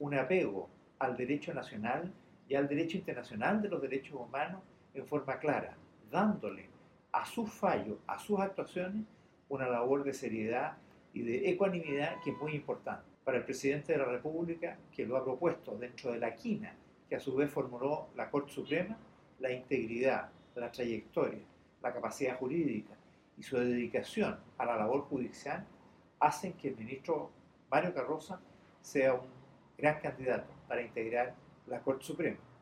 un apego al derecho nacional y al derecho internacional de los derechos humanos en forma clara, dándole a sus fallos, a sus actuaciones, una labor de seriedad y de ecuanimidad que es muy importante. Para el presidente de la República, que lo ha propuesto dentro de la quina que a su vez formuló la Corte Suprema, la integridad, la trayectoria, la capacidad jurídica y su dedicación a la labor judicial hacen que el ministro Mario Carroza sea un gran candidato para integrar la Corte Suprema.